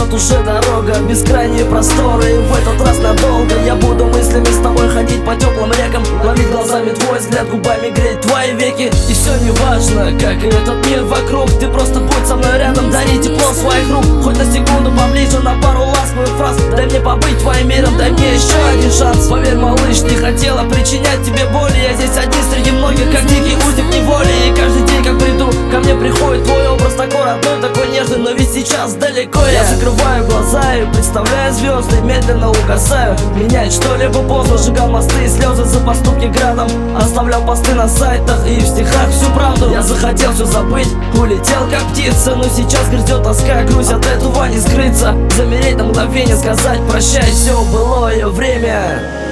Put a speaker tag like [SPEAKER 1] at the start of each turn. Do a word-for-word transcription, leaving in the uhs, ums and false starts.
[SPEAKER 1] вот уже дорога, бескрайние просторы. И в этот раз надолго я буду мыслями с тобой ходить по теплым рекам, ловить глазами твой взгляд, губами греть твои веки. И все не важно, как и этот мир вокруг, ты просто будь со мной рядом, дари тепло своих рук. Хоть на секунду поближе, на пару ласковых фраз. Дай мне побыть твоим миром, дай мне еще один шанс. Поверь, малыш, не хотела причинять тебе боли. Я здесь один среди многих, как дикий узник неволи. И каждый день, как приду, ко мне приходит твой образ, такой родной, такой нежный, но ведь сейчас далеко я. Я закрываю глаза и представляю звезды, медленно угасаю. Менять что-либо поздно, сжигал мосты и слезы за поступки градом. Оставлял посты на сайтах и в стихах всю правду. Я захотел все забыть, улетел как птица, но сейчас грызет тоска, грусть, от этого не скрыться. Замереть на мгновение, сказать прощай, все былое время.